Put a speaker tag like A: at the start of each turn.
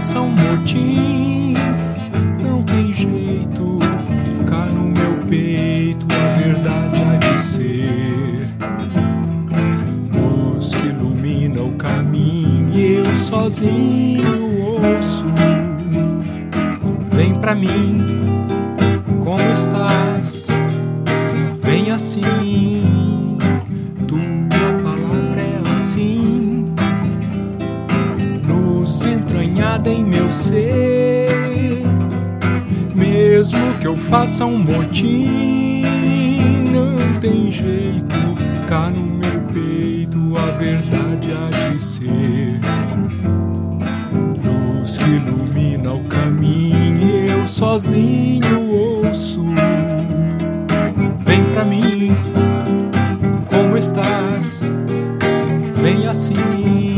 A: faça um motim. Não tem jeito, cá no meu peito a verdade há de ser. Luz que ilumina o caminho e eu sozinho ouço. Vem pra mim, como estás? Vem assim, tua palavra é assim, luz entranhada em meu ser. Mesmo que eu faça um motim, não tem jeito, cá no meu peito a verdade há de ser. Luz que ilumina o caminho e eu sozinho ouço. Vem pra mim, como estás? Vem assim.